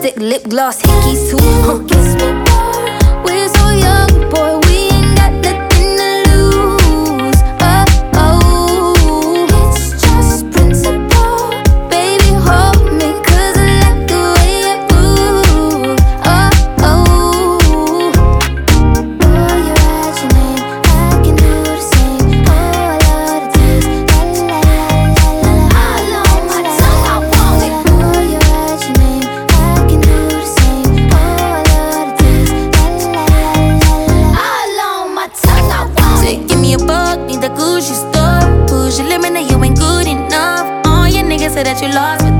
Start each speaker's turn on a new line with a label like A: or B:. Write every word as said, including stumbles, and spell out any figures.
A: lipstick, lip gloss, hickeys too. Huh. Kiss me more. We're so young, boy, we ain't got nothing to lose. Oh, oh, it's just principle. Baby, hold me, cause I like the way you move. Oh, oh, oh, you write your name, I can do the same. Oh, I love the taste, la la la la la. All on my tongue, I want it. Oh, you write your name, I can do the same. Oh, I love the taste, la la la la la. All on my tongue, I want it.
B: So give me a buck, need the Gucci store. Push your limit, now you ain't good enough. All your niggas say that you lost me.